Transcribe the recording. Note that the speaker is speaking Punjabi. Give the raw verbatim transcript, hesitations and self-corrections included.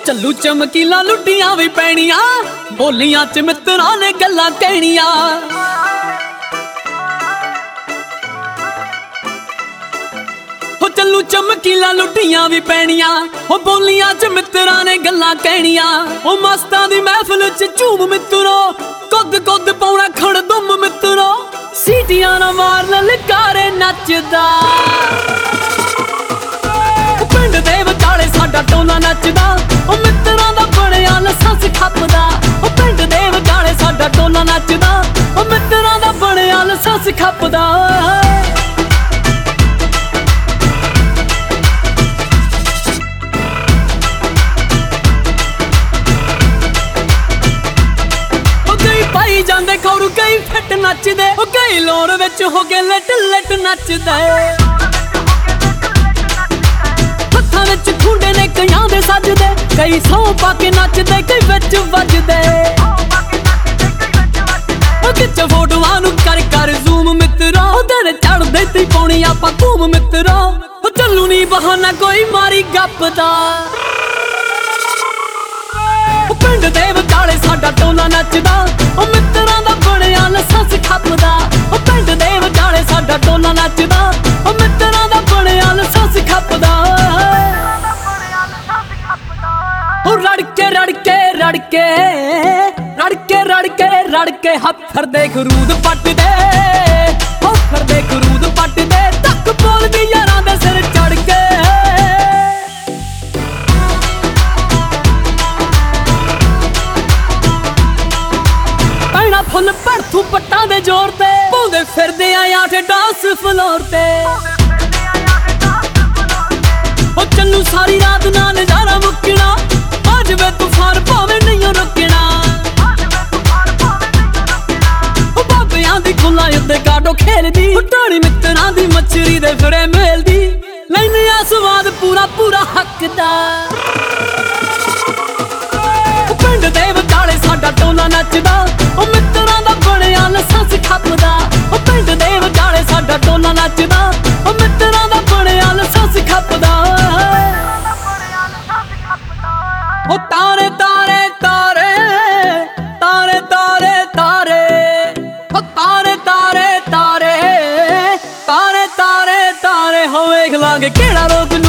ਚੱਲੂ ਚਮਕੀਲਾ ਲੁੱਡੀਆਂ ਵੀ ਪੈਣੀਆਂ, ਬੋਲੀਆਂ ਚ ਮਿੱਤਰਾਂ ਨੇ ਗੱਲਾਂ ਕਹਿਣੀਆਂ। ਹੋ ਚੱਲੂ ਚਮਕੀਲਾ ਲੁੱਡੀਆਂ ਵੀ ਪੈਣੀਆਂ, ਹੋ ਬੋਲੀਆਂ ਚ ਮਿੱਤਰਾਂ ਨੇ ਗੱਲਾਂ ਕਹਿਣੀਆਂ। ਉਹ ਮਸਤਾਂ ਦੀ ਮਹਿਫਲ ਚ ਝੂਮ ਮਿੱਤਰੋ, ਕੁੱਦ ਕੁੱਦ ਪਾਉਣਾ ਖੜਦੁੰਮ ਮਿੱਤਰੋ। ਸੀਟੀਆਂ ਨਾ ਮਾਰ ਲਲਕਾਰੇ ਨੱਚਦਾ, ਪਿੰਡ ਦੇ ਵਿਚਾਲੇ ਸਾਡਾ ਟੋਲਾ ਨੱਚਦਾ। ਉਹ ਮਿੱਤਰਾਂ ਦਾ ਬਣਿਆ ਲਾਇਸੈਂਸ ਖੱਪਦਾ, ਉਹ ਪਿੰਡ ਦੇ ਵਿਚਾਲੇ ਸਾਡਾ ਟੋਲਾ ਨੱਚਦਾ। ਉਹ ਮਿੱਤਰਾਂ ਦਾ ਬਣਿਆ ਲਾਇਸੈਂਸ ਖੱਪਦਾ। ਪਾਈ ਜਾਂਦੇ ਖੌਰੂ ਕਈ ਫਿੱਟ ਨੱਚਦੇ, ਉਹ ਕਈ ਲੋਰ ਵਿੱਚ ਹੋ ਕੇ ਲਟ ਲਟ ਨੱਚਦੇ। ਹੱਥਾਂ ਵਿੱਚ ਖੁੰਡੇ ਨੇ ਕਈਆਂ ਦੇ ਸੱਜਦੇ, ਕਈ ਸੌ ਪਾ ਕੇ ਨੱਚਦੇ ਕਈ ਵਿੱਚ ਵੱਜਦੇ। ਉਹ ਕਿੱਚ ਫੋਟੋਆਂ ਨੂੰ ਕਰ ਕਰ ਜ਼ੂਮ ਮਿੱਤਰੋ, ਦਿਨ ਚੜ੍ਹਦੇ ਤੀ ਪਾਉਣੀ ਆਪਾਂ ਧੂਮ ਮਿੱਤਰੋ। ਉਹ ਚੱਲੂ ਨੀ ਬਹਾਨਾ ਕੋਈ ਮਾਰੀ ਗੱਪ ਦਾ, ਉਹ ਪਿੰਡ ਦੇ ਵਿਚਾਲੇ ਸਾਡਾ ਟੋਲਾ ਨੱਚਦਾ। ਉਹ ਮਿੱਤਰਾਂ ਦਾ ਬਣਿਆ ਲਾਇਸੈਂਸ ਖੱਪਦਾ, ਉਹ ਪਿੰਡ ਦੇ ਵਿਚਾਲੇ ਸਾਡਾ ਟੋਲਾ ਨੱਚਦਾ। ਉਹ ਮਿੱਤਰਾਂ ਦਾ ਬਣਿਆ ਲਾਇਸੈਂਸ ਖੱਪਦਾ। ਉਹ ਰੜਕੇ ਰੜਕੇ ਰੜਕੇ ਰੜਕੇ ਰੜਕੇ ਰੜਕੇ ਹੱਥਰ ਦੇ ਖਰੂਦ ਪੱਟਦੇ, ਹੱਥਰ ਦੇ ਖਰੂਦ ਪੱਟਦੇ। ਤੱਕ ਬੋਲਦੀ ਯਾਰਾਂ ਦੇ ਸਿਰ ਚੜ ਕੇ, ਫੁੱਲ ਭੜਥੂ ਪੱਟਾਂ ਦੇ ਜ਼ੋਰ ਤੇ, ਪਾਉਂਦੇ ਫਿਰਦੇ ਆ ਆਠ ਡਾਂਸ ਫਲੋਰ ਤੇ। ਉਹ ਚੱਲੂ ਸਾਰੀ ਰਾਤ ਨਾਲ ਨਜ਼ਾਰਾ ਮੁੱਕਣਾ, ਆ ਜਾਵੇ ਤੂਫਾਨ ਭਾਵੇਂ ਨਹੀਂ ਰੁਕਣਾ। ਉਹ ਬਾਬਿਆਂ ਦੀ ਖੁੱਲਾ ਉੱਤੇ ਕਾਟੋ ਖੇਲਦੀ, ਉਹ ਢਾਣੀ ਮਿੱਤਰਾਂ ਦੀ ਮੱਛਰੀ ਦੇ ਫਿਰੇ ਮੇਲਦੀ। ਲੈਨੇ ਆ ਸਵਾਦ ਪੂਰਾ ਪੂਰਾ ਹੱਕ ਦਾ, ਉਹ ਪਿੰਡ ਦੇ ਵਿਚਾਲੇ ਸਾਡਾ ਟੋਲਾ ਨੱਚਦਾ। ਉਹ ਮਿੱਤਰਾਂ ਦਾ ਬਣਿਆ ਲਾਇਸੈਂਸ ਖੱਪਦਾ, ਉਹ ਪਿੰਡ ਦੇ ਵਿਚਾਲੇ ਸਾਡਾ ਟੋਲਾ ਨੱਚਦਾ। ਉਹ ਮਿੱਤਰਾਂ ਦਾ ਬਣਿਆ ਲਾਇਸੈਂਸ ਖੱਪਦਾ। ਉਹ ਤਾਰੇ ਤਾਰੇ ਤਾਰੇ ਤਾਰੇ ਤਾਰੇ ਤਾਰੇ, ਉਹ ਤਾਰੇ ਤਾਰੇ ਤਾਰੇ ਤਾਰੇ ਤਾਰੇ ਤਾਰੇ। ਹੋ ਵੇਖ ਲਾਂਗੇ ਕਿਹੜਾ ਰੋਗ